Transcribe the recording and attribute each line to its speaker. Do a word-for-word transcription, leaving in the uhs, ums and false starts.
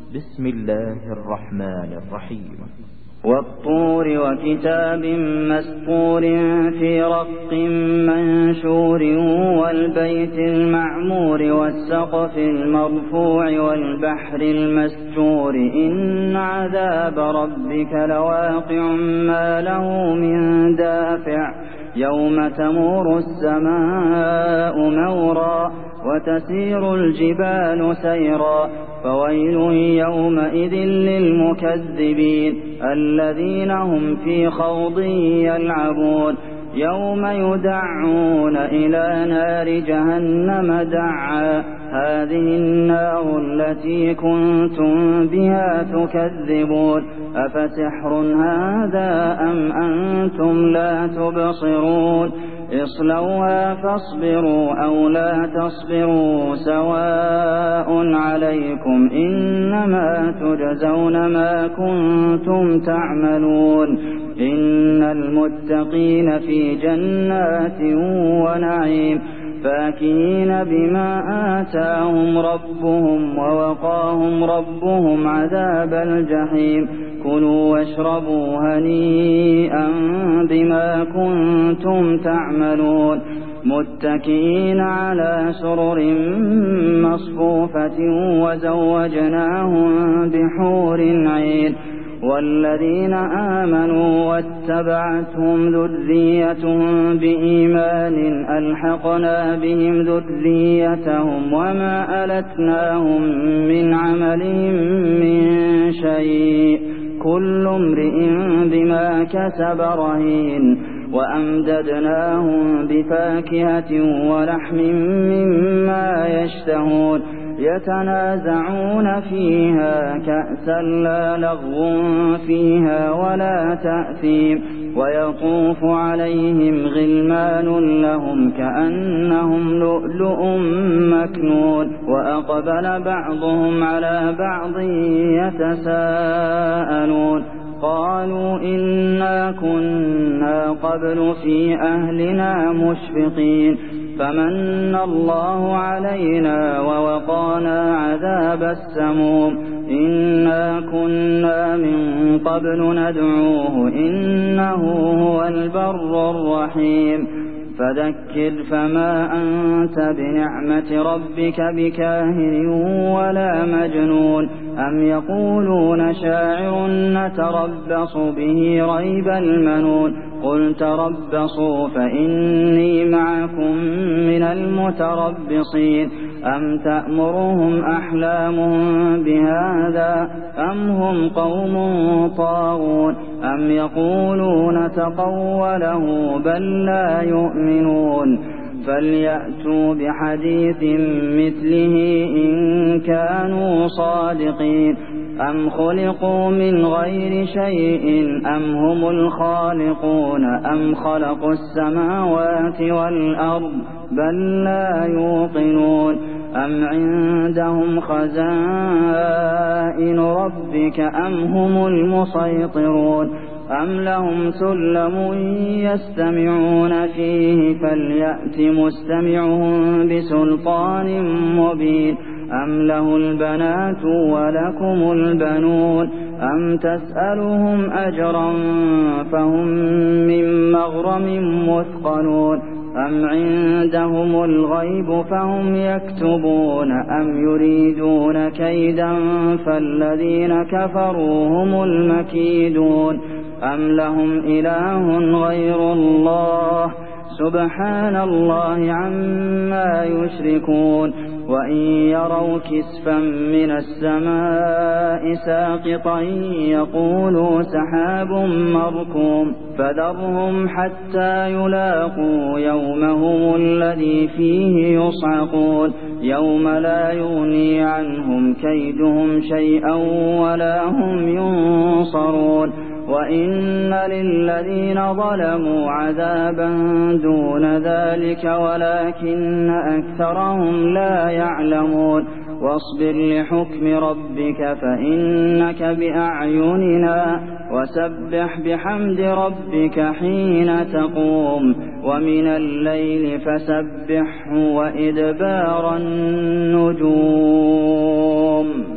Speaker 1: بسم الله الرحمن الرحيم
Speaker 2: والطور وكتاب مسطور في رق منشور والبيت المعمور والسقف المرفوع والبحر المسجور إن عذاب ربك لواقع ما له من دافع يوم تمور السماء مورا وتسير الجبال سيرا فويل يومئذ للمكذبين الذين هم في خوض يلعبون يوم يدعون إلى نار جهنم دعا هذه النار التي كنتم بها تكذبون أفسحر هذا أم أنتم لا تبصرون اصلوها فاصبروا أو لا تصبروا سواء عليكم إنما تجزون ما كنتم تعملون إن المتقين في جنات ونعيم فاكهين بما آتاهم ربهم ووقاهم ربهم عذاب الجحيم كلوا واشربوا هنيئا بما كنتم تعملون متكئين على سرر مصفوفة وزوجناهم بحور عين والذين آمنوا واتبعتهم ذريتهم بإيمان ألحقنا بهم ذريتهم وما ألتناهم من عملهم من شيء كل امرئ بما كسب رهين وأمددناهم بفاكهة ولحم مما يشتهون يتنازعون فيها كأسا لا لغو فيها ولا تأثيم ويطوف عليهم غلمان لهم كأنهم لؤلؤ مكنون وأقبل بعضهم على بعض يتساءلون قالوا إنا كنا قبل في أهلنا مشفقين فمن الله علينا ووقانا عذاب السموم إنا كنا من قبل ندعوه إنه هو البر الرحيم فذكر فما أنت بنعمة ربك بكاهن ولا مجنون أم يقولون شاعر نتربص به ريب المنون قل تربصوا فإني معكم من المتربصين أم تأمرهم أحلامهم بهذا أم هم قوم طاغون أم يقولون تقوله بل لا يؤمنون فليأتوا بحديث مثله إن كانوا صادقين أم خلقوا من غير شيء أم هم الخالقون أم خلقوا السماوات والأرض بل لا يوقنون أم عندهم خزائن ربك أم هم المسيطرون أم لهم سلم يستمعون فيه فليأت مستمعهم بسلطان مبين أم له البنات ولكم البنون أم تسألهم أجرا فهم من مغرم مثقلون أم عندهم الغيب فهم يكتبون أم يريدون كيدا فالذين كفروا هم المكيدون أم لهم إله غير الله سبحان الله عما يشركون وإن يروا كسفا من السماء ساقطا يقولوا سحاب مركوم فذرهم حتى يلاقوا يومهم الذي فيه يصعقون يوم لا يغني عنهم كيدهم شيئا ولا هم ينصرون وإن للذين ظلموا عذابا دون ذلك ولكن أكثرهم لا يعلمون واصبر لحكم ربك فإنك بأعيننا وسبح بحمد ربك حين تقوم ومن الليل فسبحه وإدبار النجوم